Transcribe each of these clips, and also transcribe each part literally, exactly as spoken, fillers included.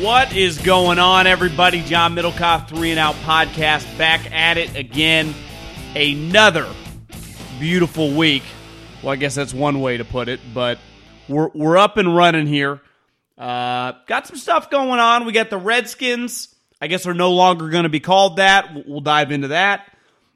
What is going on, everybody? John Middlecoff, Three and Out Podcast, back at it again. Another beautiful week. Well, I guess that's one way to put it, but we're we're up and running here. Uh, got some stuff going on. We got the Redskins. I guess they're no longer going to be called that. We'll, we'll dive into that.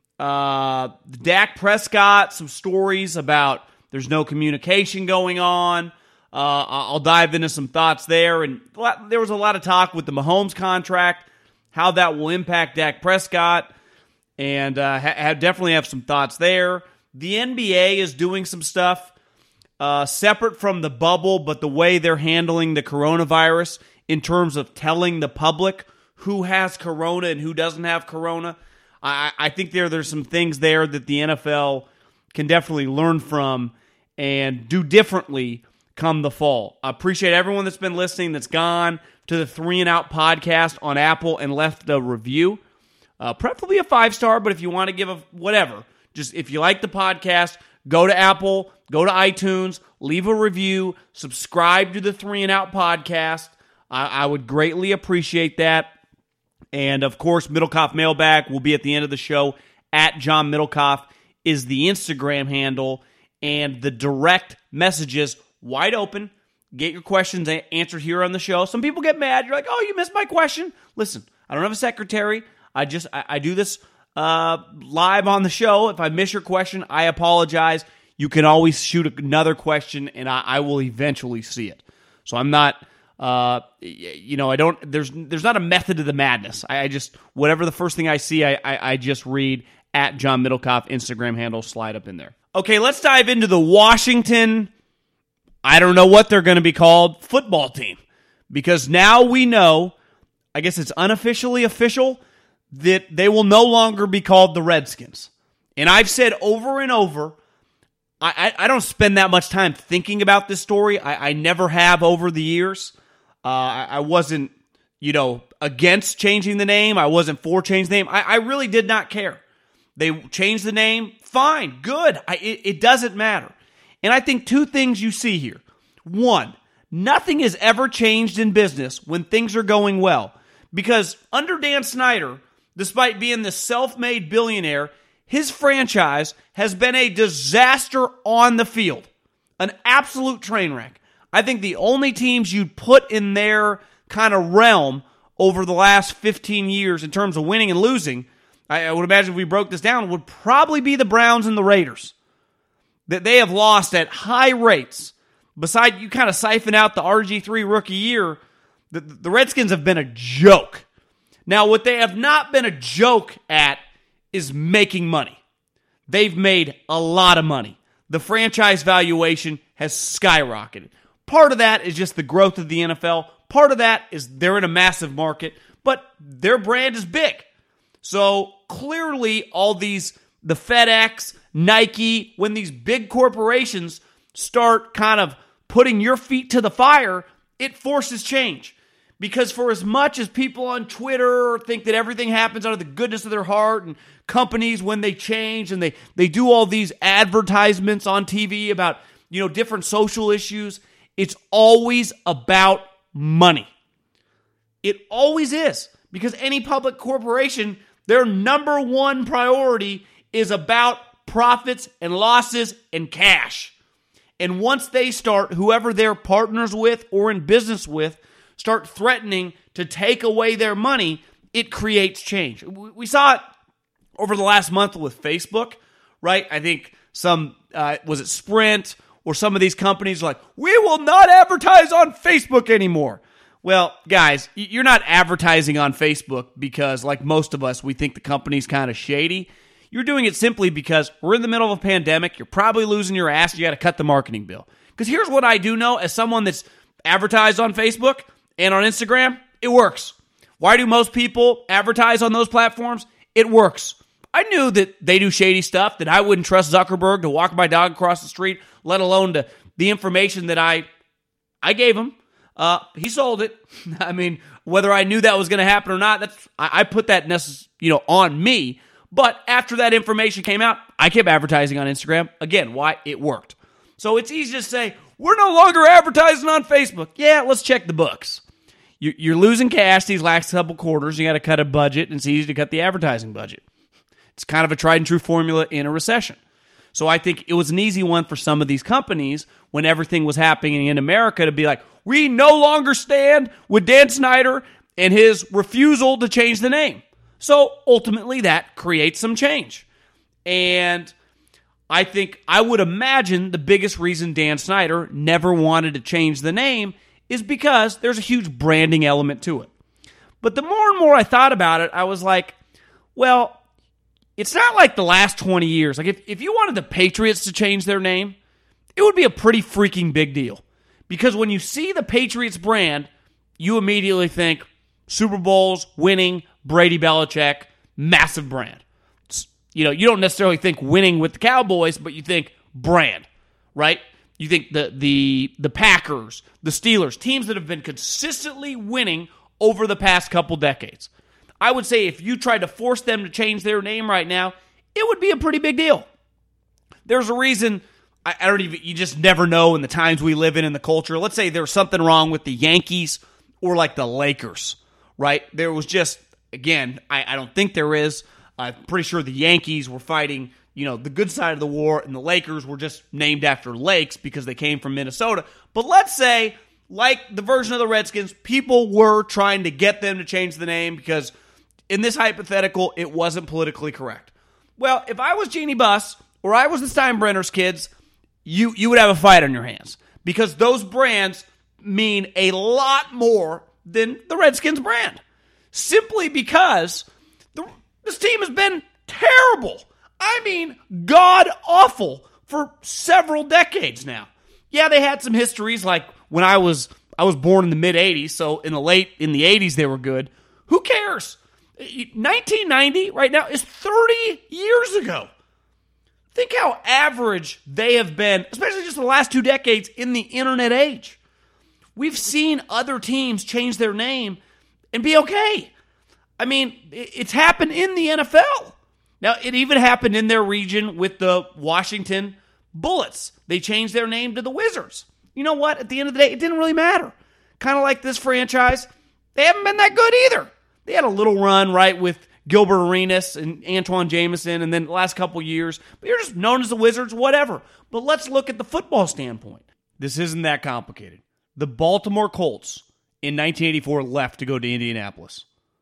Uh, Dak Prescott, some stories about there's no communication going on. Uh, I'll dive into some thoughts there. And there was a lot of talk with the Mahomes contract, how that will impact Dak Prescott, and uh, ha- definitely have some thoughts there. The N B A is doing some stuff uh, separate from the bubble, but the way they're handling the coronavirus in terms of telling the public who has corona and who doesn't have corona. I, I think there there's some things there that the N F L can definitely learn from and do differently come the fall. I appreciate everyone that's been listening, that's gone to the Three and Out podcast on Apple and left a review. Uh, preferably a five-star, but if you want to give a whatever, just if you like the podcast, go to Apple, go to iTunes, leave a review, subscribe to the Three and Out podcast. I, I would greatly appreciate that. And, of course, Middlecoff Mailbag will be at the end of the show. At John Middlecoff is the Instagram handle, and the direct messages wide open. Get your questions answered here on the show. Some people get mad. You're like, oh, you missed my question. Listen, I don't have a secretary. I just I, I do this uh, live on the show. If I miss your question, I apologize. You can always shoot another question, and I, I will eventually see it. So I'm not, uh, you know, I don't. There's there's not a method to the madness. I, I just whatever the first thing I see, I, I I just read. At John Middlecoff Instagram handle, slide up in there. Okay, let's dive into the Washington, I don't know what they're going to be called, football team. Because now we know, I guess it's unofficially official, that they will no longer be called the Redskins. And I've said over and over, I, I, I don't spend that much time thinking about this story. I, I never have over the years. Uh, I, I wasn't, you know, against changing the name. I wasn't for changing the name. I, I really did not care. They changed the name, fine, good. I, it, it doesn't matter. And I think two things you see here. One, nothing is ever changed in business when things are going well. Because under Dan Snyder, despite being the self-made billionaire, his franchise has been a disaster on the field. An absolute train wreck. I think the only teams you'd put in their kind of realm over the last fifteen years in terms of winning and losing, I would imagine if we broke this down, would probably be the Browns and the Raiders. That they have lost at high rates. Besides, you kind of siphon out the R G three rookie year, the, the Redskins have been a joke. Now, what they have not been a joke at is making money. They've made a lot of money. The franchise valuation has skyrocketed. Part of that is just the growth of the N F L. Part of that is they're in a massive market, but their brand is big. So clearly all these, the FedEx, Nike, when these big corporations start kind of putting your feet to the fire, it forces change. Because for as much as people on Twitter think that everything happens out of the goodness of their heart, and companies when they change and they, they do all these advertisements on T V about, you know, different social issues, it's always about money. It always is. Because any public corporation, their number one priority is about profits and losses and cash. And once they start, whoever they're partners with or in business with, start threatening to take away their money, it creates change. We saw it over the last month with Facebook, right? I think some, uh, was it Sprint or some of these companies are like, we will not advertise on Facebook anymore. Well, guys, you're not advertising on Facebook because, like most of us, we think the company's kind of shady. You're doing it simply because we're in the middle of a pandemic. You're probably losing your ass. You got to cut the marketing bill. Because here's what I do know as someone that's advertised on Facebook and on Instagram, it works. Why do most people advertise on those platforms? It works. I knew that they do shady stuff, that I wouldn't trust Zuckerberg to walk my dog across the street, let alone to the information that I I gave him. Uh, he sold it. I mean, whether I knew that was going to happen or not, that's I, I put that necess- you know on me. But after that information came out, I kept advertising on Instagram. Again, why? It worked. So it's easy to say, we're no longer advertising on Facebook. Yeah, let's check the books. You're losing cash these last couple quarters. You got to cut a budget, and it's easy to cut the advertising budget. It's kind of a tried and true formula in a recession. So I think it was an easy one for some of these companies when everything was happening in America to be like, we no longer stand with Dan Snyder and his refusal to change the name. So ultimately that creates some change. And I think, I would imagine the biggest reason Dan Snyder never wanted to change the name is because there's a huge branding element to it. But the more and more I thought about it, I was like, well, it's not like the last twenty years. Like if, if you wanted the Patriots to change their name, it would be a pretty freaking big deal. Because when you see the Patriots brand, you immediately think Super Bowls, winning, Brady Belichick, massive brand. It's, you know, you don't necessarily think winning with the Cowboys, but you think brand, right? You think the the the Packers, the Steelers, teams that have been consistently winning over the past couple decades. I would say if you tried to force them to change their name right now, it would be a pretty big deal. There's a reason, I, I don't even, you just never know in the times we live in in the culture. Let's say there's something wrong with the Yankees or like the Lakers, right? There was just, again, I, I don't think there is. I'm pretty sure the Yankees were fighting, you know, the good side of the war, and the Lakers were just named after lakes because they came from Minnesota. But let's say, like the version of the Redskins, people were trying to get them to change the name because in this hypothetical, it wasn't politically correct. Well, if I was Jeannie Buss or I was the Steinbrenner's kids, you, you would have a fight on your hands because those brands mean a lot more than the Redskins brand. Simply because the, this team has been terrible. I mean, god-awful for several decades now. Yeah, they had some histories, like when I was I was born in the mid-eighties, so in the late, in the eighties they were good. Who cares? nineteen ninety right now is thirty years ago. Think how average they have been, especially just the last two decades in the internet age. We've seen other teams change their name and be okay. I mean, it's happened in the N F L. Now, it even happened in their region with the Washington Bullets. They changed their name to the Wizards. You know what? At the end of the day, it didn't really matter. Kind of like this franchise, they haven't been that good either. They had a little run, right, with Gilbert Arenas and Antoine Jameson, and then the last couple years. But you're just known as the Wizards, whatever. But let's look at the football standpoint. This isn't that complicated. The Baltimore Colts in nineteen eighty-four left to go to Indianapolis.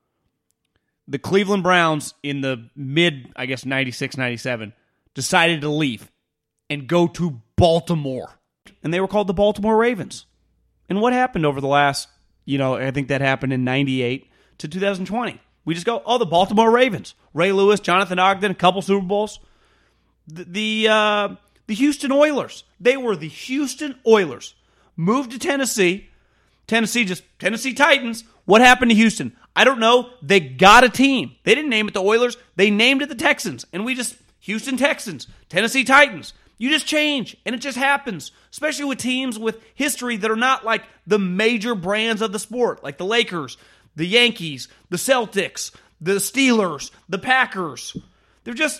The Cleveland Browns in the mid, I guess, ninety-six, ninety-seven, decided to leave and go to Baltimore. And they were called the Baltimore Ravens. And what happened over the last, you know, I think that happened in ninety-eight to two thousand twenty. We just go, oh, the Baltimore Ravens. Ray Lewis, Jonathan Ogden, a couple Super Bowls. The the, uh, the Houston Oilers. They were the Houston Oilers. Moved to Tennessee. Tennessee just, Tennessee Titans. What happened to Houston? I don't know. They got a team. They didn't name it the Oilers. They named it the Texans. And we just, Houston Texans, Tennessee Titans. You just change, and it just happens. Especially with teams with history that are not like the major brands of the sport, like the Lakers, the Yankees, the Celtics, the Steelers, the Packers. They're just,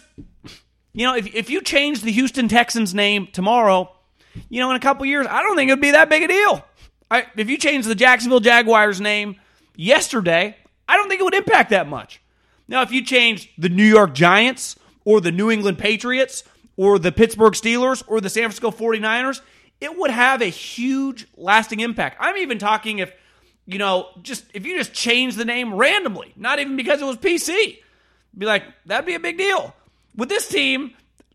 you know, if, if you change the Houston Texans name tomorrow, you know, in a couple years, I don't think it would be that big a deal. I, if you change the Jacksonville Jaguars name yesterday, I don't think it would impact that much. Now, if you change the New York Giants or the New England Patriots or the Pittsburgh Steelers or the San Francisco forty-niners, it would have a huge lasting impact. I'm even talking if, you know, just if you just change the name randomly, not even because it was P C, be like, that'd be a big deal. With this team,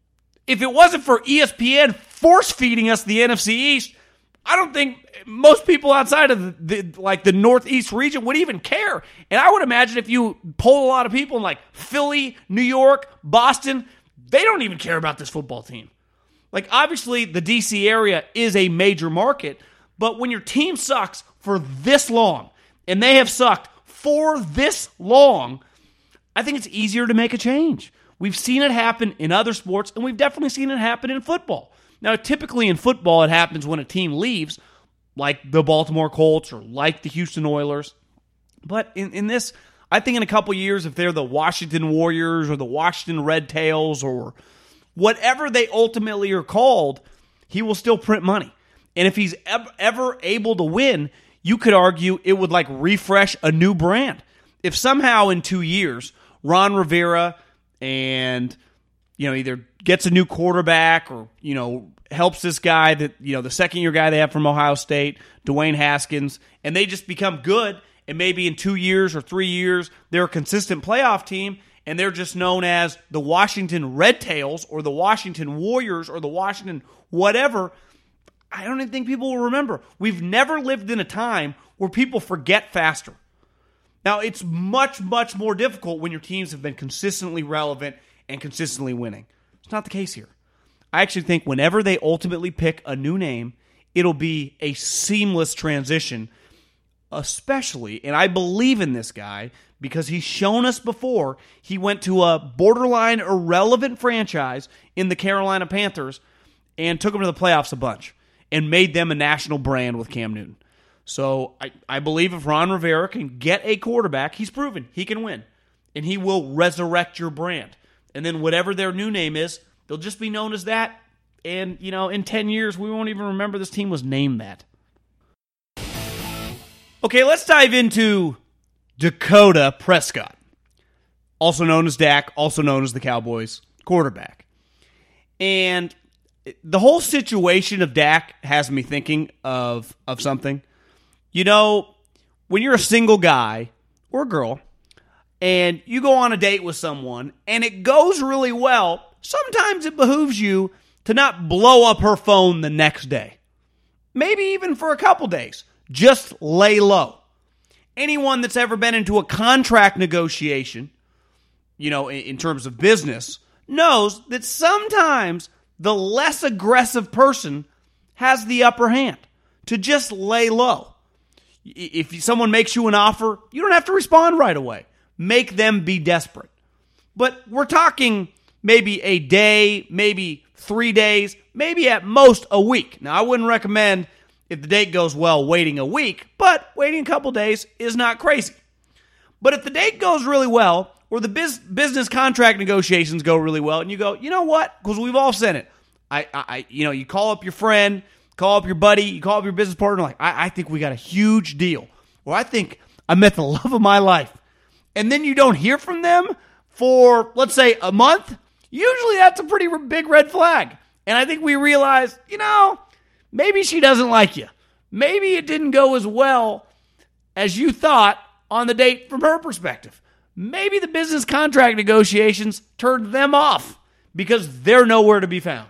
if it wasn't for E S P N force-feeding us the N F C East, I don't think most people outside of the, the like the Northeast region would even care. And I would imagine if you poll a lot of people in like Philly, New York, Boston, they don't even care about this football team. Like, obviously, the D C area is a major market, but when your team sucks for this long, and they have sucked for this long, I think it's easier to make a change. We've seen it happen in other sports, and we've definitely seen it happen in football. Now, typically in football, it happens when a team leaves, like the Baltimore Colts or like the Houston Oilers. But in, in this, I think in a couple years, if they're the Washington Warriors or the Washington Red Tails or whatever they ultimately are called, he will still print money. And if he's ever, ever able to win, you could argue it would like refresh a new brand. If somehow in two years, Ron Rivera and, you know, either gets a new quarterback or, you know, helps this guy that, you know, the second year guy they have from Ohio State, Dwayne Haskins, and they just become good, and maybe in two years or three years, they're a consistent playoff team, and they're just known as the Washington Red Tails or the Washington Warriors or the Washington whatever, I don't even think people will remember. We've never lived in a time where people forget faster. Now, it's much, much more difficult when your teams have been consistently relevant and consistently winning. It's not the case here. I actually think whenever they ultimately pick a new name, it'll be a seamless transition, especially, and I believe in this guy because he's shown us before, he went to a borderline irrelevant franchise in the Carolina Panthers and took them to the playoffs a bunch and made them a national brand with Cam Newton. So I, I believe if Ron Rivera can get a quarterback, he's proven he can win, and he will resurrect your brand. And then whatever their new name is, they'll just be known as that. And, you know, in ten years, we won't even remember this team was named that. Okay, let's dive into Dakota Prescott, also known as Dak, also known as the Cowboys quarterback. And the whole situation of Dak has me thinking of, of something. You know, when you're a single guy or girl and you go on a date with someone and it goes really well, sometimes it behooves you to not blow up her phone the next day. Maybe even for a couple days. Just lay low. Anyone that's ever been into a contract negotiation, you know, in, in terms of business, knows that sometimes the less aggressive person has the upper hand to just lay low. If someone makes you an offer, you don't have to respond right away. Make them be desperate. But we're talking maybe a day, maybe three days, maybe at most a week. Now, I wouldn't recommend, if the date goes well, waiting a week, but waiting a couple days is not crazy. But if the date goes really well, or the biz- business contract negotiations go really well, and you go, you know what? Because we've all said it. I, I, you know, you call up your friend, call up your buddy, you call up your business partner, like, I, I think we got a huge deal. Or I think I met the love of my life. And then you don't hear from them for, let's say, a month. Usually that's a pretty big red flag. And I think we realize, you know, maybe she doesn't like you. Maybe it didn't go as well as you thought on the date from her perspective. Maybe the business contract negotiations turned them off because they're nowhere to be found.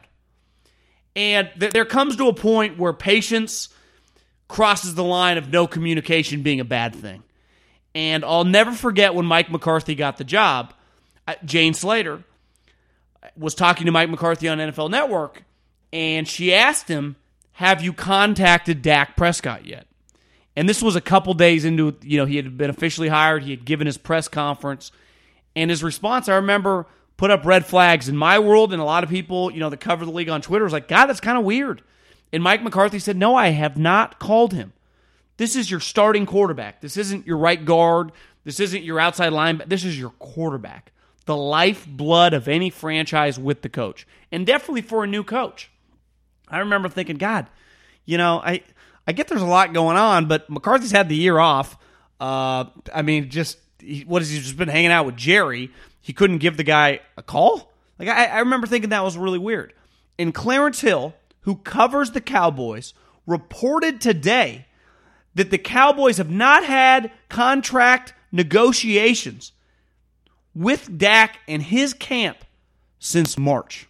And th- there comes to a point where patience crosses the line of no communication being a bad thing. And I'll never forget when Mike McCarthy got the job, Jane Slater was talking to Mike McCarthy on N F L Network, and she asked him, have you contacted Dak Prescott yet? And this was a couple days into, you know, he had been officially hired. He had given his press conference. And his response, I remember, put up red flags in my world, and a lot of people, you know, that cover the league on Twitter was like, God, that's kind of weird. And Mike McCarthy said, no, I have not called him. This is your starting quarterback. This isn't your right guard. This isn't your outside linebacker. This is your quarterback. The lifeblood of any franchise with the coach. And definitely for a new coach. I remember thinking, God, you know, I I get there's a lot going on, but McCarthy's had the year off. Uh, I mean, just, he, what has he just been hanging out with Jerry? He couldn't give the guy a call? Like, I, I remember thinking that was really weird. And Clarence Hill, who covers the Cowboys, reported today that the Cowboys have not had contract negotiations with Dak and his camp since March.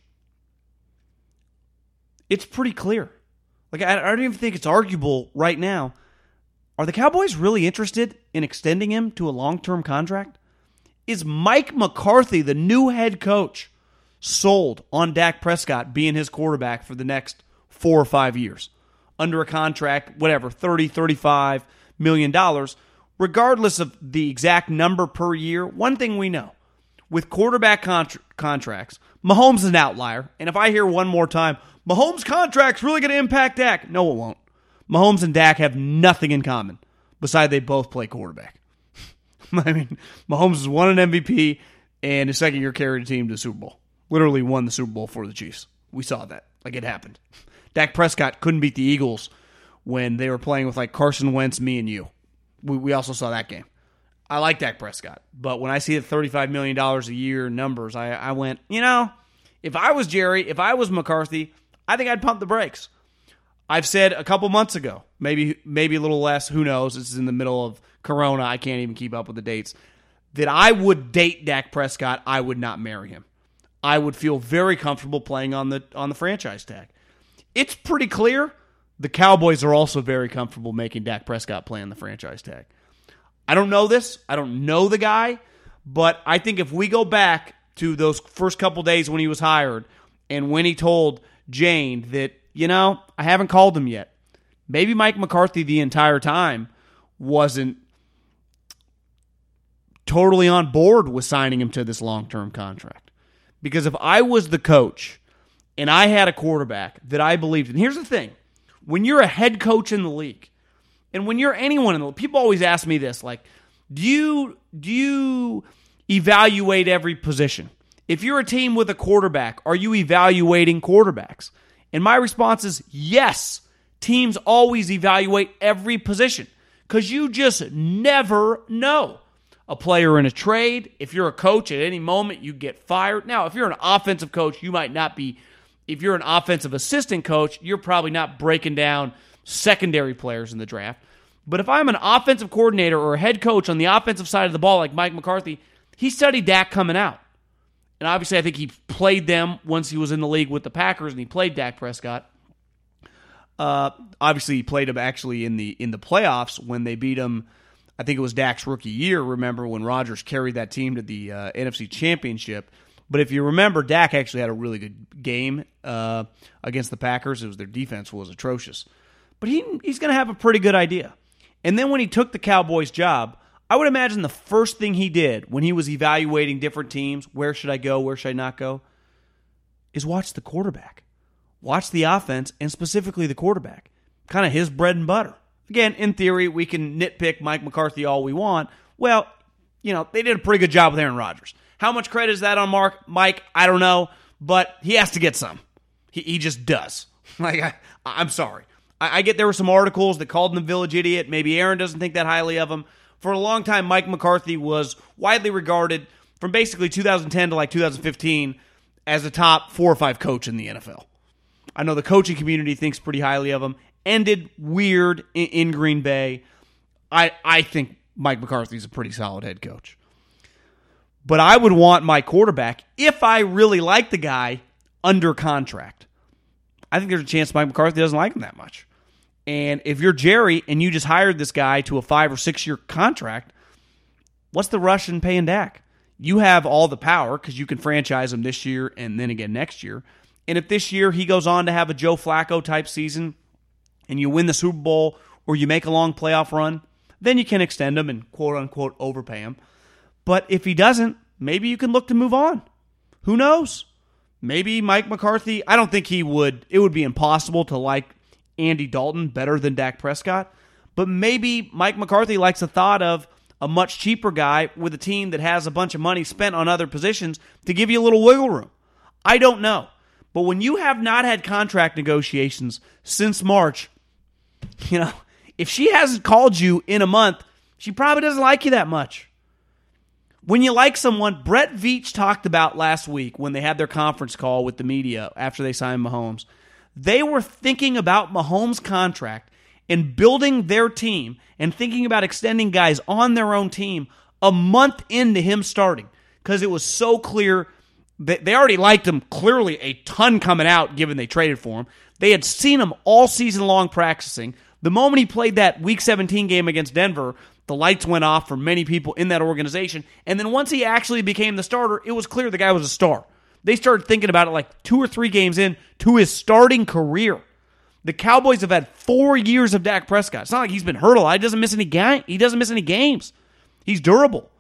It's pretty clear. Like, I don't even think it's arguable right now. Are the Cowboys really interested in extending him to a long-term contract? Is Mike McCarthy, the new head coach, sold on Dak Prescott being his quarterback for the next four or five years? Under a contract, whatever, thirty, thirty-five million dollars. Regardless of the exact number per year, one thing we know, with quarterback contra- contracts, Mahomes is an outlier. And if I hear one more time, Mahomes' contract's really going to impact Dak. No, it won't. Mahomes and Dak have nothing in common, besides they both play quarterback. I mean, Mahomes has won an M V P, and his second year carried a team to the Super Bowl. Literally won the Super Bowl for the Chiefs. We saw that. Like, it happened. Dak Prescott couldn't beat the Eagles when they were playing with like Carson Wentz, me and you. We, we also saw that game. I like Dak Prescott, but when I see the thirty-five million dollars a year numbers, I, I went, you know, if I was Jerry, if I was McCarthy, I think I'd pump the brakes. I've said a couple months ago, maybe maybe a little less, who knows, this is in the middle of Corona, I can't even keep up with the dates, that I would date Dak Prescott, I would not marry him. I would feel very comfortable playing on the on the franchise tag. It's pretty clear the Cowboys are also very comfortable making Dak Prescott play on the franchise tag. I don't know this. I don't know the guy, but I think if we go back to those first couple days when he was hired and when he told Jane that, you know, I haven't called him yet, maybe Mike McCarthy the entire time wasn't totally on board with signing him to this long-term contract. Because if I was the coach and I had a quarterback that I believed in, here's the thing. When you're a head coach in the league, and when you're anyone in the league, people always ask me this, like, do you, do you evaluate every position? If you're a team with a quarterback, are you evaluating quarterbacks? And my response is yes. Teams always evaluate every position because you just never know. A player in a trade, if you're a coach, at any moment you get fired. Now, if you're an offensive coach, you might not be. If you're an offensive assistant coach, you're probably not breaking down secondary players in the draft. But if I'm an offensive coordinator or a head coach on the offensive side of the ball like Mike McCarthy, he studied Dak coming out. And obviously I think he played them once he was in the league with the Packers and he played Dak Prescott. Uh, obviously he played him actually in the in the playoffs when they beat him. I think it was Dak's rookie year, remember, when Rodgers carried that team to the uh, N F C Championship. But if you remember, Dak actually had a really good game uh, against the Packers. It was their defense was atrocious. But he he's going to have a pretty good idea. And then when he took the Cowboys job, I would imagine the first thing he did when he was evaluating different teams, where should I go, where should I not go, is watch the quarterback. Watch the offense, and specifically the quarterback. Kind of his bread and butter. Again, in theory, we can nitpick Mike McCarthy all we want. Well, you know, they did a pretty good job with Aaron Rodgers. How much credit is that on Mark, Mike? I don't know, but he has to get some. He, he just does. Like, I, I'm sorry. I, I get there were some articles that called him the village idiot. Maybe Aaron doesn't think that highly of him. For a long time, Mike McCarthy was widely regarded from basically two thousand ten to like two thousand fifteen as a top four or five coach in the N F L. I know the coaching community thinks pretty highly of him. Ended weird in, in Green Bay. I I think Mike McCarthy's a pretty solid head coach. But I would want my quarterback, if I really like the guy, under contract. I think there's a chance Mike McCarthy doesn't like him that much. And if you're Jerry and you just hired this guy to a five or six year contract, what's the rush in paying Dak? You have all the power because you can franchise him this year and then again next year. And if this year he goes on to have a Joe Flacco type season and you win the Super Bowl or you make a long playoff run, then you can extend him and quote unquote overpay him. But if he doesn't, maybe you can look to move on. Who knows? Maybe Mike McCarthy, I don't think he would, it would be impossible to like Andy Dalton better than Dak Prescott, but maybe Mike McCarthy likes the thought of a much cheaper guy with a team that has a bunch of money spent on other positions to give you a little wiggle room. I don't know. But when you have not had contract negotiations since March, you know, if she hasn't called you in a month, she probably doesn't like you that much. When you like someone, Brett Veach talked about last week when they had their conference call with the media after they signed Mahomes. They were thinking about Mahomes' contract and building their team and thinking about extending guys on their own team a month into him starting because it was so clear that they already liked him clearly a ton coming out given they traded for him. They had seen him all season long practicing. The moment he played that Week seventeen game against Denver, the lights went off for many people in that organization. And then once he actually became the starter, it was clear the guy was a star. They started thinking about it like two or three games in to his starting career. The Cowboys have had four years of Dak Prescott. It's not like he's been hurt a lot. He doesn't miss any ga- He doesn't miss any games. He's durable.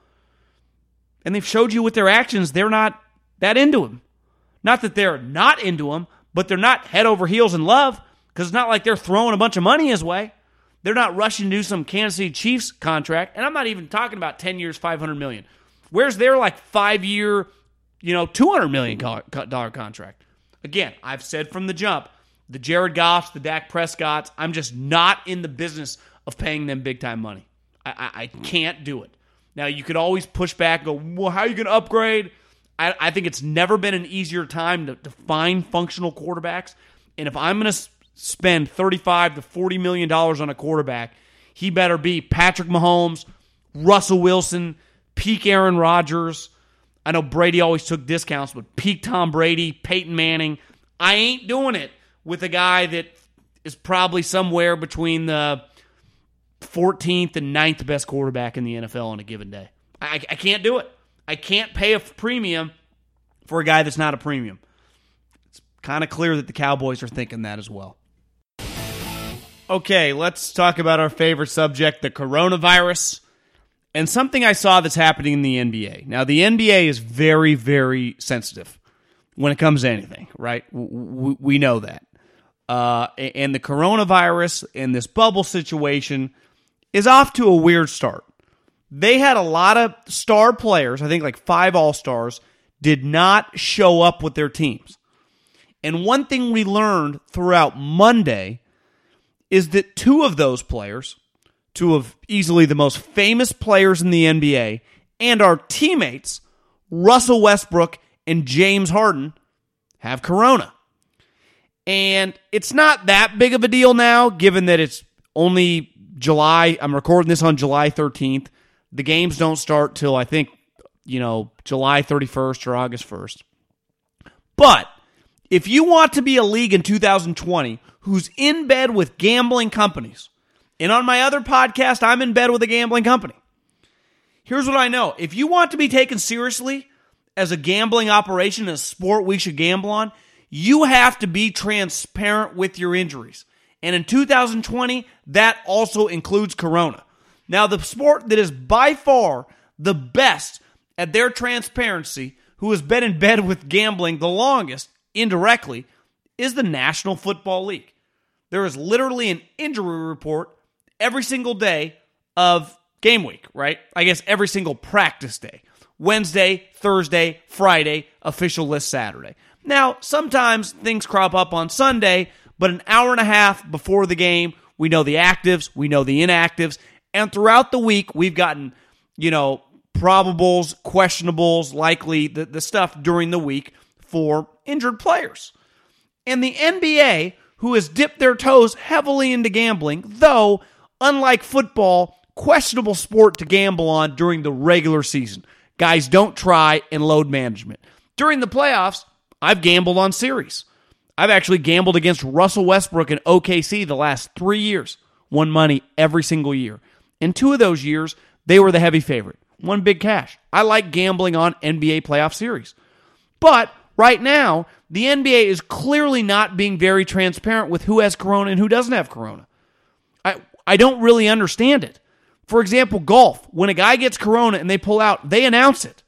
And they've showed you with their actions they're not that into him. Not that they're not into him, but they're not head over heels in love because it's not like they're throwing a bunch of money his way. They're not rushing to do some Kansas City Chiefs contract. And I'm not even talking about ten years, five hundred million dollars. Where's their like five-year, you know, two hundred million dollars contract? Again, I've said from the jump, The Jared Goffs, the Dak Prescotts, I'm just not in the business of paying them big-time money. I, I, I can't do it. Now, you could always push back and go, well, how are you going to upgrade? I, I think it's never been an easier time to, to find functional quarterbacks. And if I'm going to spend thirty-five to forty million dollars on a quarterback, he better be Patrick Mahomes, Russell Wilson, peak Aaron Rodgers. I know Brady always took discounts, but peak Tom Brady, Peyton Manning. I ain't doing it with a guy that is probably somewhere between the fourteenth and ninth best quarterback in the N F L on a given day. I, I can't do it. I can't pay a premium for a guy that's not a premium. It's kind of clear that the Cowboys are thinking that as well. Okay, let's talk about our favorite subject, the coronavirus, and something I saw that's happening in the N B A. Now, the N B A is very, very sensitive when it comes to anything, right? We know that. Uh, and the coronavirus and this bubble situation is off to a weird start. They had a lot of star players, I think like five all-stars, did not show up with their teams. And one thing we learned throughout Monday is that two of those players, two of easily the most famous players in the N B A, and our teammates, Russell Westbrook and James Harden, have corona. And it's not that big of a deal now, given that it's only July. I'm recording this on July thirteenth. The games don't start till, I think, you know, July thirty-first or August first. But if you want to be a league in two thousand twenty who's in bed with gambling companies, and on my other podcast, I'm in bed with a gambling company. Here's what I know. If you want to be taken seriously as a gambling operation, a sport we should gamble on, you have to be transparent with your injuries. And in two thousand twenty, that also includes corona. Now, the sport that is by far the best at their transparency, who has been in bed with gambling the longest, indirectly, is the National Football League. There is literally an injury report every single day of game week, right? I guess every single practice day. Wednesday, Thursday, Friday, official list Saturday. Now, sometimes things crop up on Sunday, but an hour and a half before the game, we know the actives, we know the inactives, and throughout the week, we've gotten, you know, probables, questionables, likely, the, the stuff during the week for injured players. And the N B A, who has dipped their toes heavily into gambling, though, unlike football, questionable sport to gamble on during the regular season. Guys don't try and load management. During the playoffs, I've gambled on series. I've actually gambled against Russell Westbrook and O K C the last three years. Won money every single year. In two of those years, they were the heavy favorite. Won big cash. I like gambling on N B A playoff series. But right now, the N B A is clearly not being very transparent with who has corona and who doesn't have corona. I, I don't really understand it. For example, golf. When a guy gets corona and they pull out, they announce it.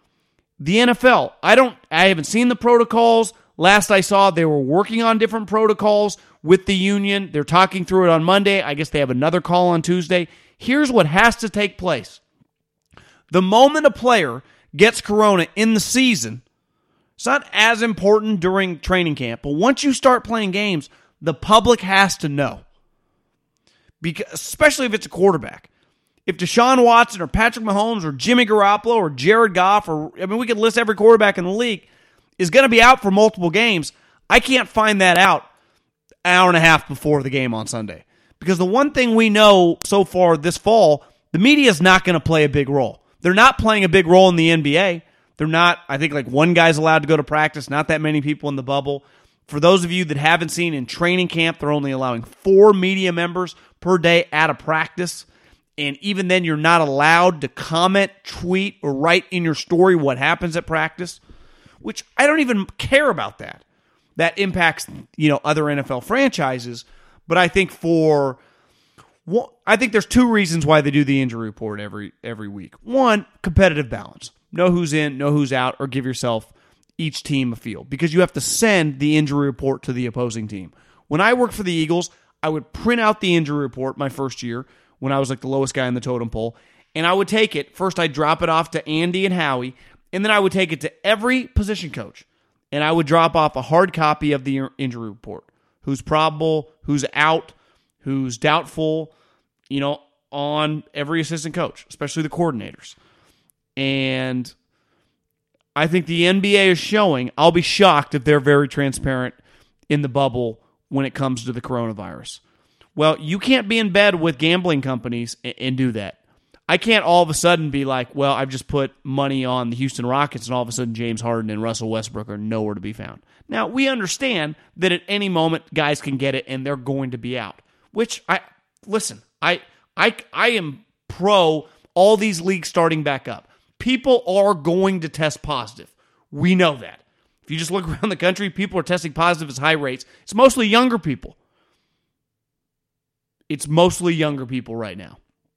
The N F L, I don't I haven't seen the protocols. Last I saw, they were working on different protocols with the union. They're talking through it on Monday. I guess they have another call on Tuesday. Here's what has to take place. The moment a player gets corona in the season, it's not as important during training camp, but once you start playing games, the public has to know. Because, especially if it's a quarterback. If Deshaun Watson or Patrick Mahomes or Jimmy Garoppolo or Jared Goff, or I mean, we could list every quarterback in the league, is going to be out for multiple games, I can't find that out an hour and a half before the game on Sunday. Because the one thing we know so far this fall, the media is not going to play a big role. They're not playing a big role in the N B A. They're not, I think like one guy's allowed to go to practice, not that many people in the bubble. For those of you that haven't seen, in training camp, they're only allowing four media members per day at a practice. And even then, you're not allowed to comment, tweet, or write in your story what happens at practice, which I don't even care about that. That impacts, you know, other N F L franchises. But I think for, well, I think there's two reasons why they do the injury report every every week. One, competitive balance. Know who's in, know who's out, or give yourself, each team, a feel. Because you have to send the injury report to the opposing team. When I worked for the Eagles, I would print out the injury report my first year, when I was like the lowest guy in the totem pole, and I would take it. First, I'd drop it off to Andy and Howie, and then I would take it to every position coach, and I would drop off a hard copy of the injury report. who's probable, who's out, who's doubtful, you know, on every assistant coach, especially the coordinators. And I think the N B A is showing, I'll be shocked if they're very transparent in the bubble when it comes to the coronavirus. Well, you can't be in bed with gambling companies and, and do that. I can't all of a sudden be like, well, I've just put money on the Houston Rockets and all of a sudden James Harden and Russell Westbrook are nowhere to be found. Now, we understand that at any moment guys can get it and they're going to be out, which I, listen, I, I, I am pro all these leagues starting back up. People are going to test positive. We know that. If you just look around the country, people are testing positive at high rates. It's mostly younger people. It's mostly younger people right now.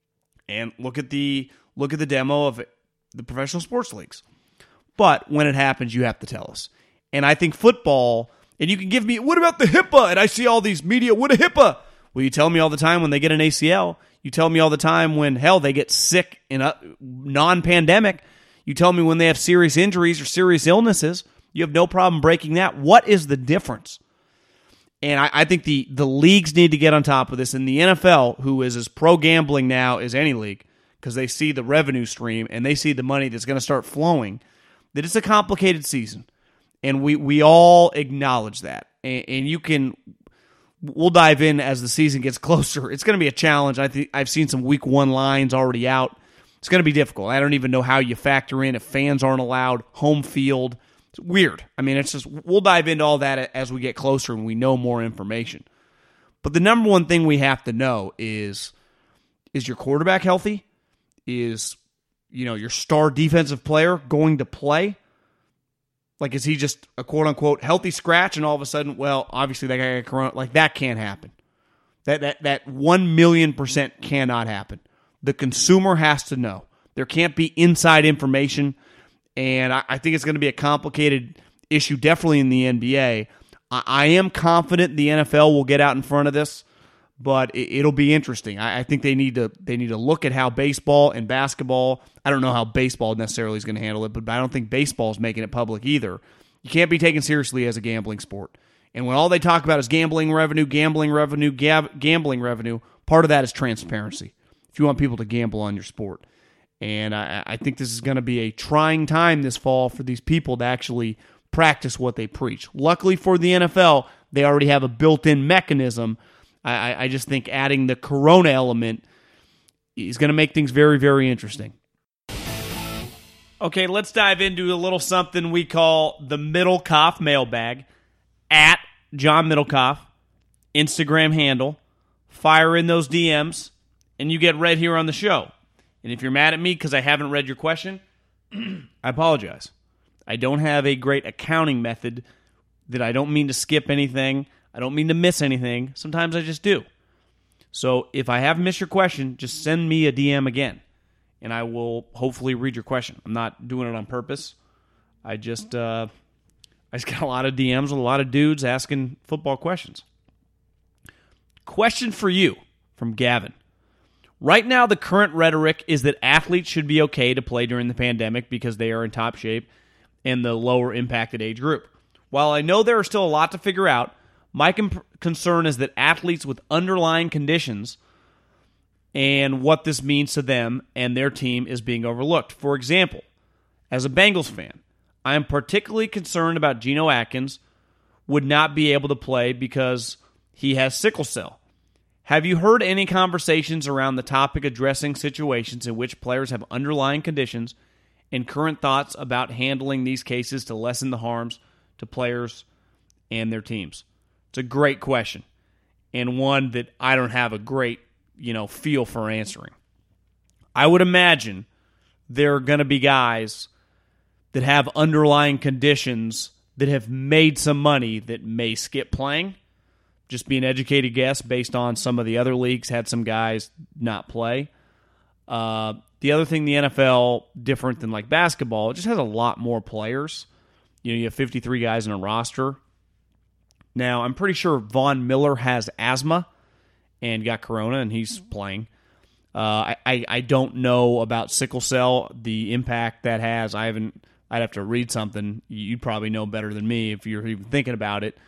And look at the look at the demo of the professional sports leagues. But when it happens, you have to tell us. And I think football, and you can give me, what about the HIPAA? And I see all these media, what a HIPAA? Well, you tell me all the time when they get an A C L. You tell me all the time when, hell, they get sick in a non-pandemic. You tell me when they have serious injuries or serious illnesses. You have no problem breaking that. What is the difference? And I, I think the, the leagues need to get on top of this. And the N F L, who is as pro-gambling now as any league, because they see the revenue stream and they see the money that's going to start flowing, that it's a complicated season. And we, we all acknowledge that. And, and you can... We'll dive in as the season gets closer. It's going to be a challenge. I think I've seen some week one lines already out. It's going to be difficult. I don't even know how you factor in if fans aren't allowed, home field. It's weird. I mean, it's just, we'll dive into all that as we get closer and we know more information. But the number one thing we have to know is, is your quarterback healthy? Is, you know, your star defensive player going to play? Like, is he just a quote-unquote healthy scratch and all of a sudden, well, obviously that guy got corona? Like, that can't happen. That that that one million percent cannot happen. The consumer has to know. There can't be inside information, and I, I think it's going to be a complicated issue, definitely in the N B A. I, I am confident the N F L will get out in front of this, but it, it'll be interesting. I, I think they need to they need to look at how baseball and basketball, I don't know how baseball necessarily is going to handle it, but I don't think baseball is making it public either. You can't be taken seriously as a gambling sport. And when all they talk about is gambling revenue, gambling revenue, gab, gambling revenue, part of that is transparency. If you want people to gamble on your sport. And I, I think this is going to be a trying time this fall for these people to actually practice what they preach. Luckily for the N F L, they already have a built-in mechanism. I, I just think adding the corona element is going to make things very, very interesting. Okay, let's dive into a little something we call the Middlecoff mailbag. At John Middlecoff, Instagram handle. Fire in those D Ms, and you get read here on the show. And if you're mad at me because I haven't read your question, I apologize. I don't have a great accounting method that I don't mean to skip anything. I don't mean to miss anything. Sometimes I just do. So if I have missed your question, just send me a D M again, and I will hopefully read your question. I'm not doing it on purpose. I just uh, I just got a lot of D Ms with a lot of dudes asking football questions. Question for you from Gavin. Right now, the current rhetoric is that athletes should be okay to play during the pandemic because they are in top shape and the lower impacted age group. While I know there are still a lot to figure out, my comp- concern is that athletes with underlying conditions and what this means to them and their team is being overlooked. For example, as a Bengals fan, I am particularly concerned about Geno Atkins would not be able to play because he has sickle cell. Have you heard any conversations around the topic addressing situations in which players have underlying conditions and current thoughts about handling these cases to lessen the harms to players and their teams? It's a great question, and one that I don't have a great, you know, feel for answering. I would imagine there are going to be guys that have underlying conditions that have made some money that may skip playing. Just be an educated guess based on some of the other leagues had some guys not play. Uh, the other thing, the N F L, different than like basketball, it just has a lot more players. You know, you have fifty-three guys in a roster. Now, I'm pretty sure Von Miller has asthma and got corona, and he's playing. Uh, I, I I don't know about sickle cell, the impact that has. I haven't. I'd have to read something. You'd probably know better than me if you're even thinking about it.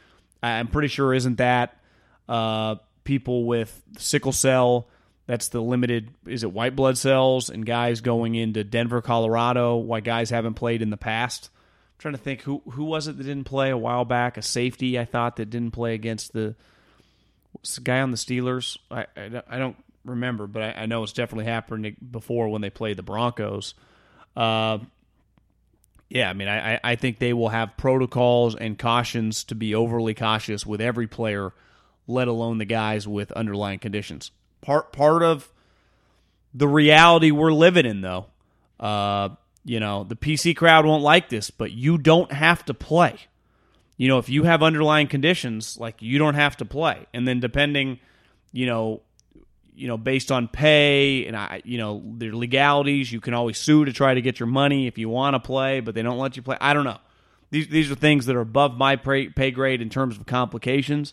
I'm pretty sure isn't that uh, people with sickle cell, that's the limited, is it white blood cells, and guys going into Denver, Colorado, why guys haven't played in the past. I'm trying to think, who who was it that didn't play a while back? A safety, I thought, that didn't play against the, what's the guy on the Steelers? I, I, I don't remember, but I, I know it's definitely happened before when they played the Broncos. Uh, yeah, I mean, I, I think they will have protocols and cautions to be overly cautious with every player, let alone the guys with underlying conditions. Part part of the reality we're living in, though, uh, you know, the P C crowd won't like this, but you don't have to play. You know, if you have underlying conditions, like, you don't have to play. And then depending, you know, you know, based on pay and, I, you know, their legalities, you can always sue to try to get your money if you want to play, but they don't let you play. I don't know. These these are things that are above my pay, pay grade in terms of complications.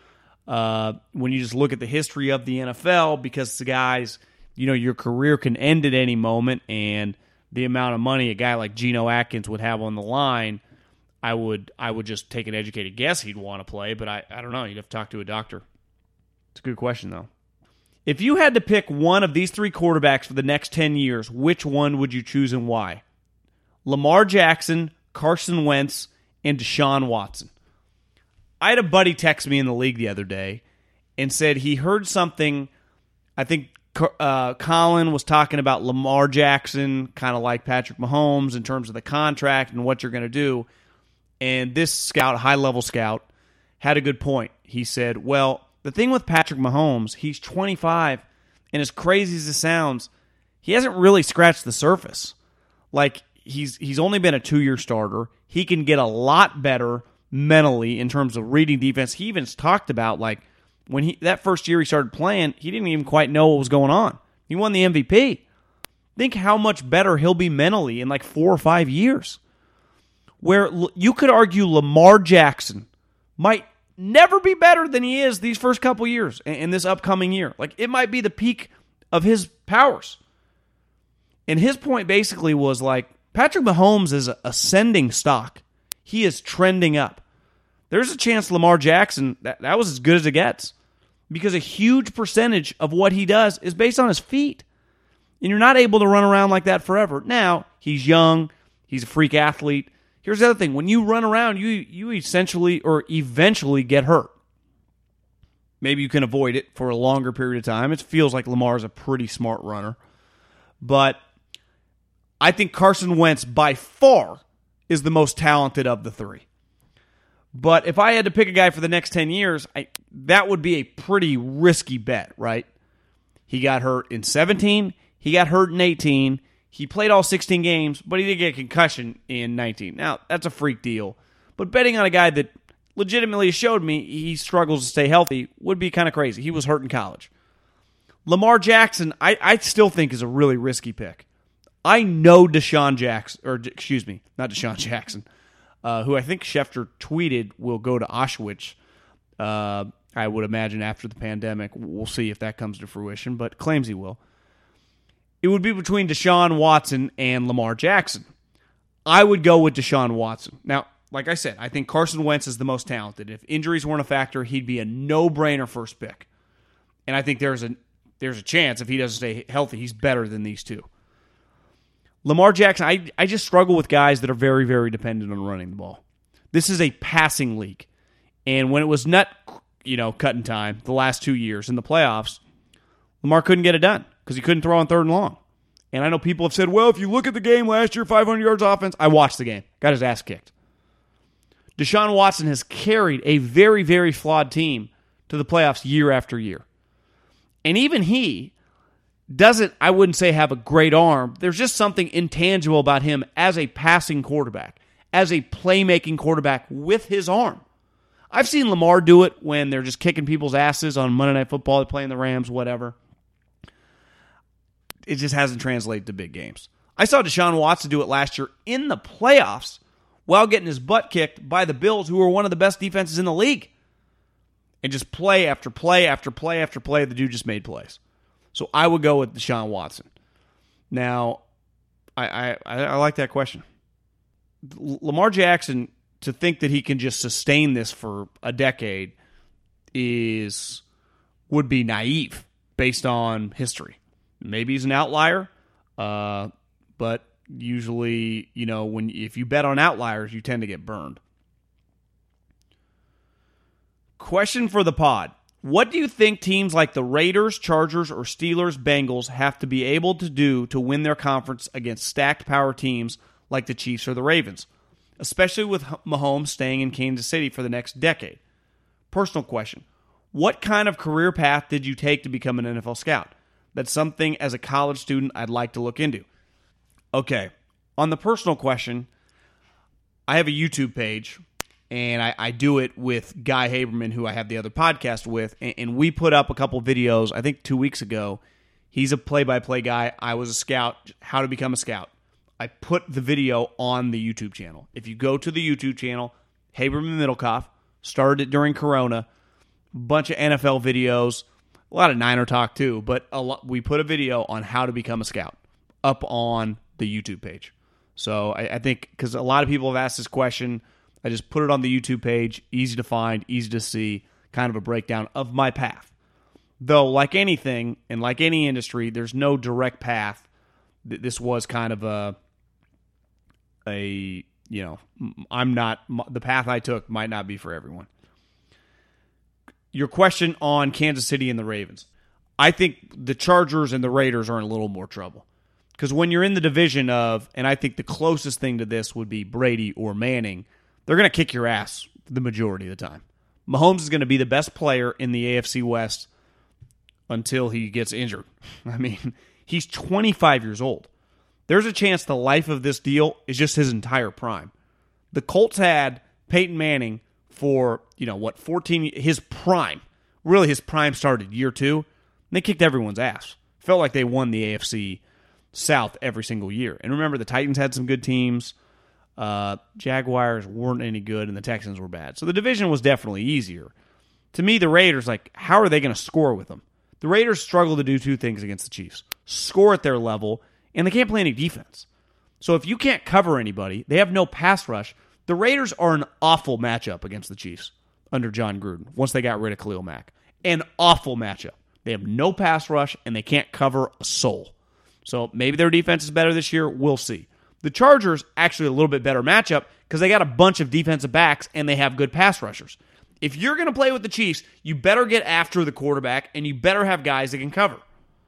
Uh, when you just look at the history of the N F L, because the guys, you know, your career can end at any moment, and the amount of money a guy like Geno Atkins would have on the line, I would I would just take an educated guess he'd want to play, but I, I don't know. You'd have to talk to a doctor. It's a good question, though. If you had to pick one of these three quarterbacks for the next ten years, which one would you choose and why? Lamar Jackson, Carson Wentz, and Deshaun Watson. I had a buddy text me in the league the other day and said he heard something. I think uh, Colin was talking about Lamar Jackson, kind of like Patrick Mahomes in terms of the contract and what you're going to do. And this scout, high-level scout, had a good point. He said, well, the thing with Patrick Mahomes, he's twenty-five, and as crazy as it sounds, he hasn't really scratched the surface. Like, he's he's only been a two-year starter. He can get a lot better mentally in terms of reading defense. He even talked about, like, when he that first year he started playing, he didn't even quite know what was going on. He won the M V P. Think how much better he'll be mentally in like four or five years. Where you could argue Lamar Jackson might never be better than he is these first couple years in this upcoming year. Like, it might be the peak of his powers. And his point basically was like, Patrick Mahomes is ascending stock. He is trending up. There's a chance Lamar Jackson, that, that was as good as it gets. Because a huge percentage of what he does is based on his feet. And you're not able to run around like that forever. Now, he's young. He's a freak athlete. Here's the other thing. When you run around, you you essentially or eventually get hurt. Maybe you can avoid it for a longer period of time. It feels like Lamar's a pretty smart runner. But I think Carson Wentz by far is the most talented of the three. But if I had to pick a guy for the next ten years, I, that would be a pretty risky bet, right? He got hurt in seventeen. He got hurt in eighteen. He played all sixteen games, but he did get a concussion in nineteen. Now, that's a freak deal. But betting on a guy that legitimately showed me he struggles to stay healthy would be kind of crazy. He was hurt in college. Lamar Jackson, I, I still think is a really risky pick. I know Deshaun Jackson, or excuse me, not Deshaun Jackson, uh, who I think Schefter tweeted will go to Auschwitz. Uh, I would imagine after the pandemic. We'll see if that comes to fruition, but claims he will. It would be between Deshaun Watson and Lamar Jackson. I would go with Deshaun Watson. Now, like I said, I think Carson Wentz is the most talented. If injuries weren't a factor, he'd be a no-brainer first pick. And I think there's a there's a chance if he doesn't stay healthy, he's better than these two. Lamar Jackson, I, I just struggle with guys that are very, very dependent on running the ball. This is a passing league. And when it was nut, you know, cutting time the last two years in the playoffs, Lamar couldn't get it done because he couldn't throw on third and long. And I know people have said, well, if you look at the game last year, five hundred yards offense, I watched the game. Got his ass kicked. Deshaun Watson has carried a very, very flawed team to the playoffs year after year. And even he doesn't, I wouldn't say, have a great arm. There's just something intangible about him as a passing quarterback, as a playmaking quarterback with his arm. I've seen Lamar do it when they're just kicking people's asses on Monday Night Football, they're playing the Rams, whatever. It just hasn't translated to big games. I saw Deshaun Watson do it last year in the playoffs while getting his butt kicked by the Bills, who were one of the best defenses in the league. And just play after play after play after play, the dude just made plays. So I would go with Deshaun Watson. Now, I I, I like that question. Lamar Jackson, to think that he can just sustain this for a decade is would be naive based on history. Maybe he's an outlier, uh, but usually, you know, when if you bet on outliers, you tend to get burned. Question for the pod. What do you think teams like the Raiders, Chargers, or Steelers, Bengals have to be able to do to win their conference against stacked power teams like the Chiefs or the Ravens, especially with Mahomes staying in Kansas City for the next decade? Personal question. What kind of career path did you take to become an N F L scout? That's something as a college student I'd like to look into. Okay, on the personal question, I have a YouTube page, and I, I do it with Guy Haberman, who I have the other podcast with, and, and we put up a couple videos, I think two weeks ago. He's a play-by-play guy. I was a scout, how to become a scout. I put the video on the YouTube channel. If you go to the YouTube channel, Haberman Middlecoff, started it during Corona, bunch of N F L videos, a lot of Niner talk too, but a lot, we put a video on how to become a scout up on the YouTube page. So I, I think, because a lot of people have asked this question, I just put it on the YouTube page, easy to find, easy to see, kind of a breakdown of my path. Though, like anything, and like any industry, there's no direct path. This was kind of a, a you know, I'm not, the path I took might not be for everyone. Your question on Kansas City and the Ravens. I think the Chargers and the Raiders are in a little more trouble. Because when you're in the division of, and I think the closest thing to this would be Brady or Manning, they're going to kick your ass the majority of the time. Mahomes is going to be the best player in the A F C West until he gets injured. I mean, he's twenty-five years old. There's a chance the life of this deal is just his entire prime. The Colts had Peyton Manning for, you know, what, fourteen, his prime. Really, his prime started year two. And they kicked everyone's ass. Felt like they won the A F C South every single year. And remember, the Titans had some good teams. Uh, Jaguars weren't any good, and the Texans were bad. So the division was definitely easier. To me, the Raiders, like, how are they going to score with them? The Raiders struggle to do two things against the Chiefs. Score at their level, and they can't play any defense. So if you can't cover anybody, they have no pass rush. The Raiders are an awful matchup against the Chiefs under John Gruden once they got rid of Khalil Mack. An awful matchup. They have no pass rush, and they can't cover a soul. So maybe their defense is better this year. We'll see. The Chargers, actually a little bit better matchup because they got a bunch of defensive backs, and they have good pass rushers. If you're going to play with the Chiefs, you better get after the quarterback, and you better have guys that can cover.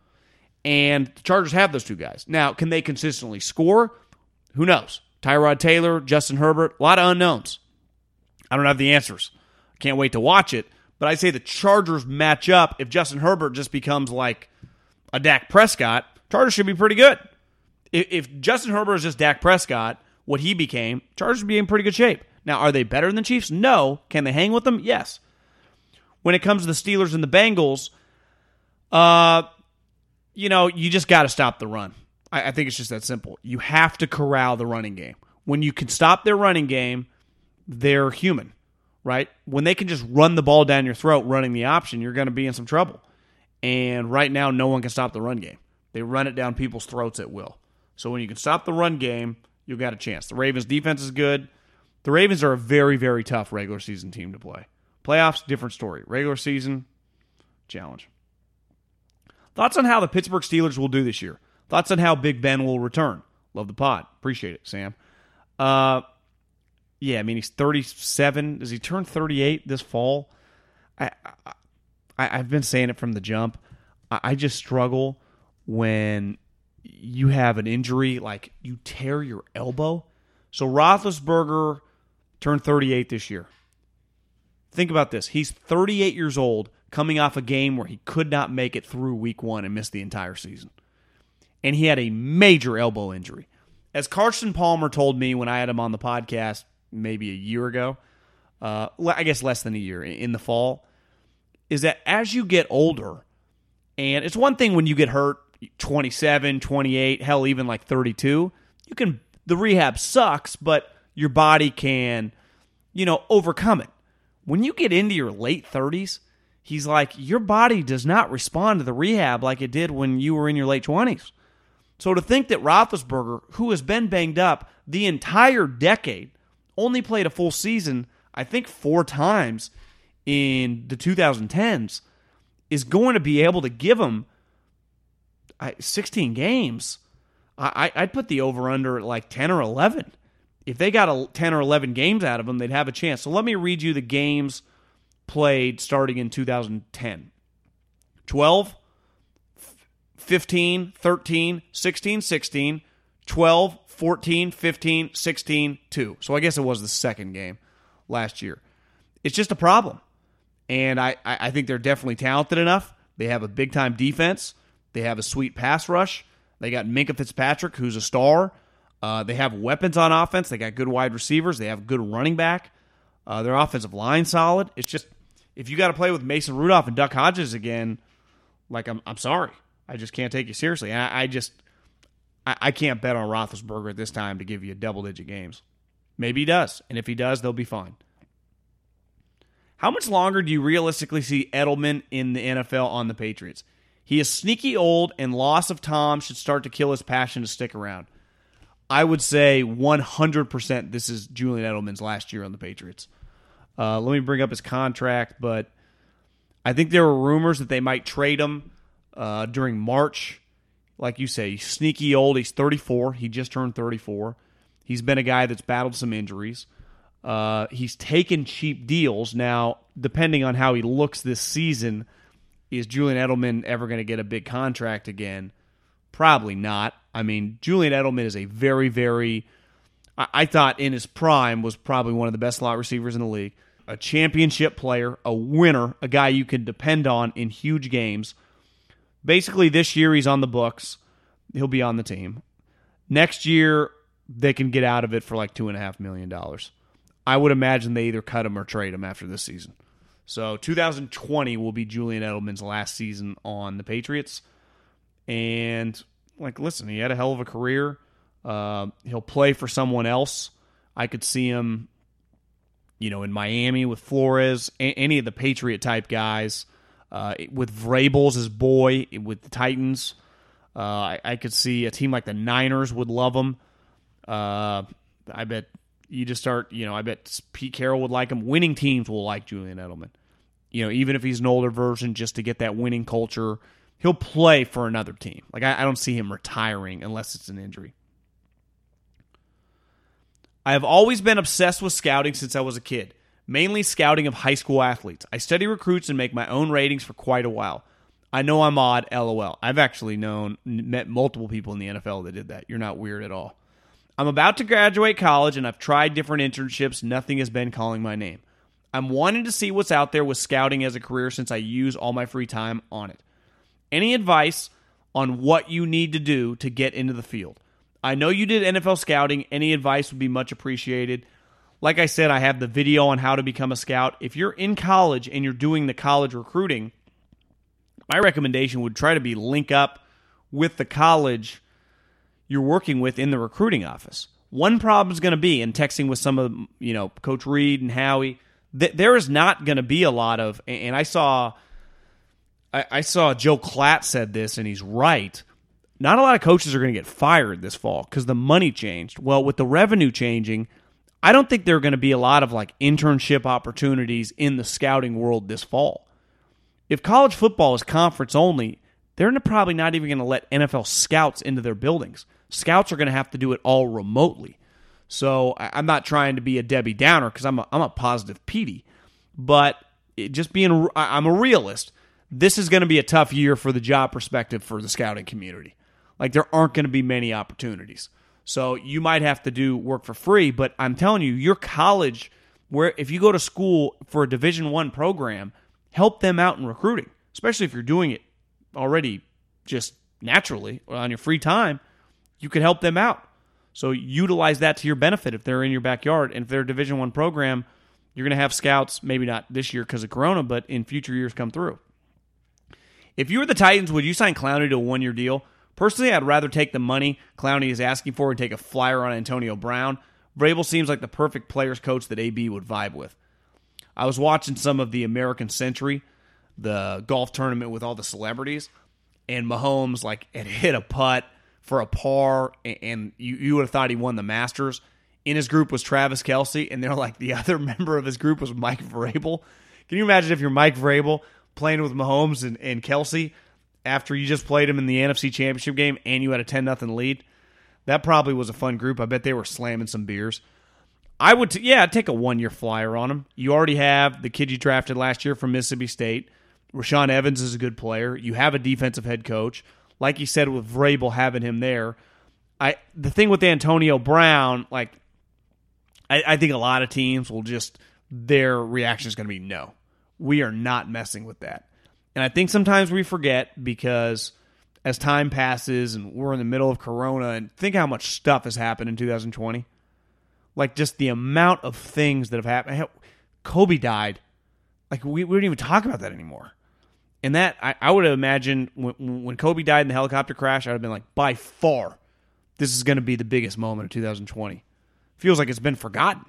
And the Chargers have those two guys. Now, can they consistently score? Who knows? Tyrod Taylor, Justin Herbert, a lot of unknowns. I don't have the answers. I can't wait to watch it. But I say the Chargers match up. If Justin Herbert just becomes like a Dak Prescott, Chargers should be pretty good. If, if Justin Herbert is just Dak Prescott, what he became, Chargers would be in pretty good shape. Now, are they better than the Chiefs? No. Can they hang with them? Yes. When it comes to the Steelers and the Bengals, uh, you know, you just got to stop the run. I, I think it's just that simple. You have to corral the running game. When you can stop their running game, they're human, right? When they can just run the ball down your throat running the option, you're going to be in some trouble. And right now, no one can stop the run game. They run it down people's throats at will. So when you can stop the run game, you've got a chance. The Ravens' defense is good. The Ravens are a very, very tough regular season team to play. Playoffs, different story. Regular season, challenge. Thoughts on how the Pittsburgh Steelers will do this year? Thoughts on how Big Ben will return? Love the pod. Appreciate it, Sam. Uh, yeah, I mean, he's thirty-seven. Does he turn thirty-eight this fall? I, I, I've been saying it from the jump. I, I just struggle when you have an injury, like you tear your elbow. So Roethlisberger turned thirty-eight this year. Think about this. He's thirty-eight years old, coming off a game where he could not make it through week one and missed the entire season. And he had a major elbow injury. As Carson Palmer told me when I had him on the podcast maybe a year ago, uh, I guess less than a year, in the fall, is that as you get older, and it's one thing when you get hurt, twenty-seven, twenty-eight, hell, even like thirty-two, you can, the rehab sucks, but your body can, you know, overcome it. When you get into your late thirties, he's like, your body does not respond to the rehab like it did when you were in your late twenties. So to think that Roethlisberger, who has been banged up the entire decade, only played a full season, I think four times in the twenty tens, is going to be able to give him sixteen games. I, I'd put the over-under at like ten or eleven. If they got a ten or eleven games out of him, they'd have a chance. So let me read you the games played starting in two thousand ten. twelve, fifteen, thirteen, sixteen, sixteen, twelve, fourteen, fifteen, sixteen, two. So I guess it was the second game last year. It's just a problem. And I, I think they're definitely talented enough. They have a big-time defense. They have a sweet pass rush. They got Minkah Fitzpatrick, who's a star. Uh, they have weapons on offense. They got good wide receivers. They have a good running back. Uh, their offensive line solid. It's just, if you got to play with Mason Rudolph and Duck Hodges again, like, I'm I'm sorry. I just can't take you seriously. I, I just, I, I can't bet on Roethlisberger at this time to give you double-digit games. Maybe he does, and if he does, they'll be fine. How much longer do you realistically see Edelman in the N F L on the Patriots? He is sneaky old, and loss of Tom should start to kill his passion to stick around. I would say one hundred percent this is Julian Edelman's last year on the Patriots. Uh, let me bring up his contract, but I think there were rumors that they might trade him uh, during March. Like you say, he's sneaky old. He's thirty-four. He just turned thirty-four. He's been a guy that's battled some injuries. Uh, he's taken cheap deals. Now, depending on how he looks this season, is Julian Edelman ever going to get a big contract again? Probably not. I mean, Julian Edelman is a very, very, I, I thought in his prime was probably one of the best slot receivers in the league. A championship player, a winner, a guy you can depend on in huge games. Basically, this year he's on the books. He'll be on the team. Next year, they can get out of it for like two point five million dollars. I would imagine they either cut him or trade him after this season. So two thousand twenty will be Julian Edelman's last season on the Patriots. And, like, listen, he had a hell of a career. Uh, he'll play for someone else. I could see him, you know, in Miami with Flores, a- any of the Patriot-type guys. Uh, with Vrabel's his boy, with the Titans. Uh, I-, I could see a team like the Niners would love him. Uh, I bet you just start, you know, I bet Pete Carroll would like him. Winning teams will like Julian Edelman. You know, even if he's an older version, just to get that winning culture, he'll play for another team. Like, I, I don't see him retiring unless it's an injury. I have always been obsessed with scouting since I was a kid, mainly scouting of high school athletes. I study recruits and make my own ratings for quite a while. I know I'm odd, LOL. I've actually known, met multiple people in the N F L that did that. You're not weird at all. I'm about to graduate college, and I've tried different internships. Nothing has been calling my name. I'm wanting to see what's out there with scouting as a career since I use all my free time on it. Any advice on what you need to do to get into the field? I know you did N F L scouting. Any advice would be much appreciated. Like I said, I have the video on how to become a scout. If you're in college and you're doing the college recruiting, my recommendation would try to be link up with the college you're working with in the recruiting office. One problem is going to be in texting with some of, you know, Coach Reed and Howie, th- there is not going to be a lot of, and I saw, I, I saw Joe Klatt said this, and he's right. Not a lot of coaches are going to get fired this fall because the money changed. Well, with the revenue changing, I don't think there are going to be a lot of like internship opportunities in the scouting world this fall. If college football is conference only, they're probably not even going to let N F L scouts into their buildings. Scouts are going to have to do it all remotely. So I'm not trying to be a Debbie Downer because I'm a, I'm a positive Petey. But it just being, I'm a realist. This is going to be a tough year for the job perspective for the scouting community. Like, there aren't going to be many opportunities. So you might have to do work for free, but I'm telling you, your college, where if you go to school for a Division One program, help them out in recruiting, especially if you're doing it already just naturally or on your free time. You could help them out. So utilize that to your benefit if they're in your backyard. And if they're a Division One program, you're going to have scouts, maybe not this year because of Corona, but in future years come through. If you were the Titans, would you sign Clowney to a one-year deal? Personally, I'd rather take the money Clowney is asking for and take a flyer on Antonio Brown. Vrabel seems like the perfect players coach that A B would vibe with. I was watching some of the American Century, the golf tournament with all the celebrities, and Mahomes like had hit a putt for a par, and you, you would have thought he won the Masters. in his group was Travis Kelce, and they're like the other member of his group was Mike Vrabel. Can you imagine if you're Mike Vrabel playing with Mahomes and, and Kelce after you just played him in the N F C Championship game and you had a ten nothing lead? That probably was a fun group. I bet they were slamming some beers. I would, t- yeah, I'd take a one-year flyer on him. You already have the kid you drafted last year from Mississippi State. Rashaan Evans is a good player. You have a defensive head coach. Like you said, with Vrabel having him there, I the thing with Antonio Brown, like, I, I think a lot of teams will just, their reaction is going to be no. We are not messing with that. And I think sometimes we forget because as time passes and we're in the middle of Corona, and think how much stuff has happened in two thousand twenty. Like, just the amount of things that have happened. Kobe died. Like, we, we don't even talk about that anymore. And that, I, I would have imagined when, when Kobe died in the helicopter crash, I would have been like, by far, this is going to be the biggest moment of two thousand twenty. Feels like it's been forgotten.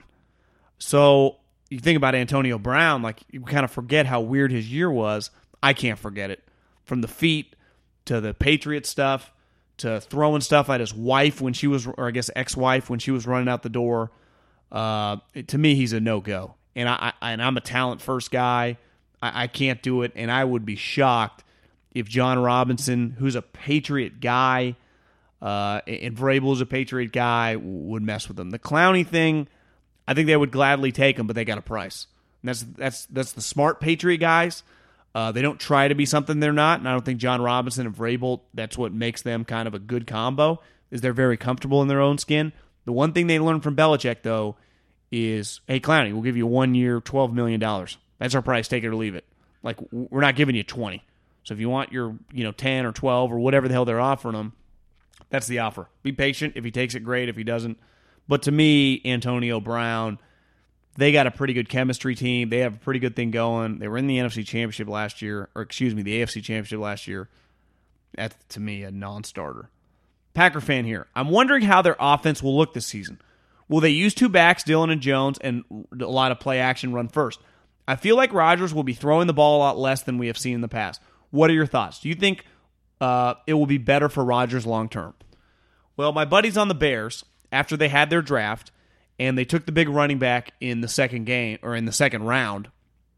So, you think about Antonio Brown, like, you kind of forget how weird his year was. I can't forget it. From the feet to the Patriot stuff to throwing stuff at his wife when she was, or I guess ex-wife when she was running out the door. Uh, to me, he's a no-go. And, I, I, and I'm a talent-first guy. I, I can't do it, and I would be shocked if John Robinson, who's a Patriot guy, uh, and Vrabel's a Patriot guy, would mess with him. The Clowney thing, I think they would gladly take him, but they got a price. And that's that's that's the smart Patriot guys. Uh, they don't try to be something they're not, and I don't think John Robinson and Vrabel, that's what makes them kind of a good combo, is they're very comfortable in their own skin. The one thing they learned from Belichick, though, is, hey, Clowney, we'll give you one year, twelve million dollars. That's our price, take it or leave it. Like, we're not giving you twenty. So if you want your, you know, ten or twelve or whatever the hell they're offering him, that's the offer. Be patient. If he takes it, great. If he doesn't. But to me, Antonio Brown, they got a pretty good chemistry team. They have a pretty good thing going. They were in the N F C Championship last year, or excuse me, the A F C Championship last year. That's, to me, a non-starter. Packer fan here. I'm wondering how their offense will look this season. Will they use two backs, Dillon and Jones, and a lot of play action run first? I feel like Rodgers will be throwing the ball a lot less than we have seen in the past. What are your thoughts? Do you think uh, it will be better for Rodgers long term? Well, my buddies on the Bears, after they had their draft, and they took the big running back in the second game, or in the second round,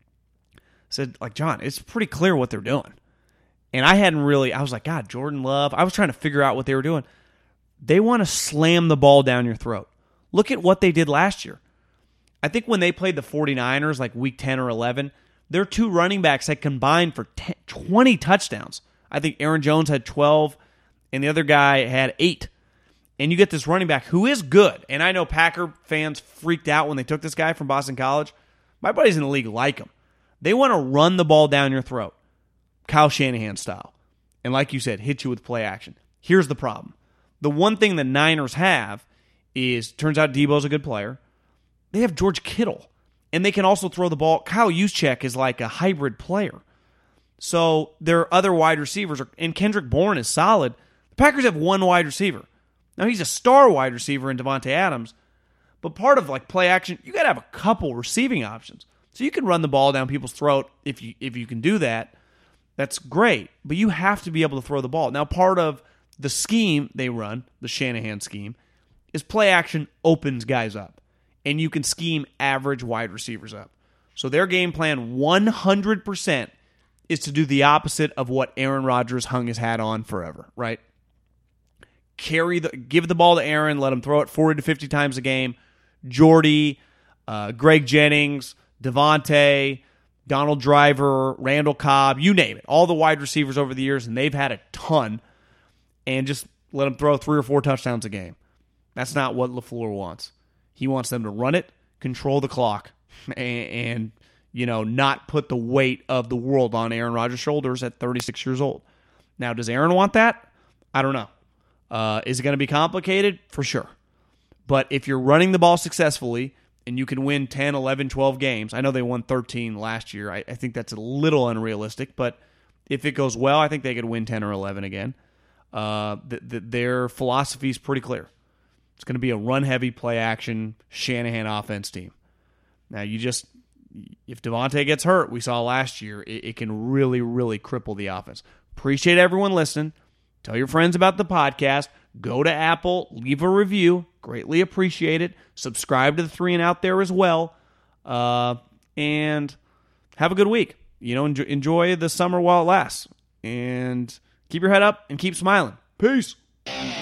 said, like, John, it's pretty clear what they're doing. And I hadn't really, I was like, God, Jordan Love, I was trying to figure out what they were doing. They want to slam the ball down your throat. Look at what they did last year. I think when they played the 49ers, like week ten or eleven, their two running backs had combined for ten, twenty touchdowns. I think Aaron Jones had twelve, and the other guy had eight. And you get this running back who is good. And I know Packer fans freaked out when they took this guy from Boston College. My buddies in the league like him. They want to run the ball down your throat, Kyle Shanahan style. And like you said, hit you with play action. Here's the problem. The one thing the Niners have is, turns out Debo's a good player. They have George Kittle. And they can also throw the ball. Kyle Juszczyk is like a hybrid player. So their other wide receivers, are, and Kendrick Bourne is solid. The Packers have one wide receiver. Now, he's a star wide receiver in Devontae Adams, but part of like play action, you got to have a couple receiving options. So you can run the ball down people's throat if you if you can do that. That's great, but you have to be able to throw the ball. Now, part of the scheme they run, the Shanahan scheme, is play action opens guys up, and you can scheme average wide receivers up. So their game plan one hundred percent is to do the opposite of what Aaron Rodgers hung his hat on forever, right? Carry the, give the ball to Aaron, let him throw it forty to fifty times a game. Jordy, uh, Greg Jennings, Devontae, Donald Driver, Randall Cobb, you name it. All the wide receivers over the years, and they've had a ton, and just let them throw three or four touchdowns a game. That's not what LaFleur wants. He wants them to run it, control the clock, and, and you know, not put the weight of the world on Aaron Rodgers' shoulders at thirty-six years old. Now, does Aaron want that? I don't know. Uh, is it going to be complicated? For sure. But if you're running the ball successfully and you can win ten, eleven, twelve games, I know they won thirteen last year. I, I think that's a little unrealistic, but if it goes well, I think they could win ten or eleven again. Uh, th- th- their philosophy is pretty clear. It's going to be a run-heavy, play-action, Shanahan offense team. Now, you just, if Devontae gets hurt, we saw last year, it, it can really, really cripple the offense. Appreciate everyone listening. Tell your friends about the podcast. go to Apple, leave a review. Greatly appreciate it. Subscribe to the Three and Out there as well. Uh, and have a good week. You know, enjoy, enjoy the summer while it lasts. And keep your head up and keep smiling. Peace.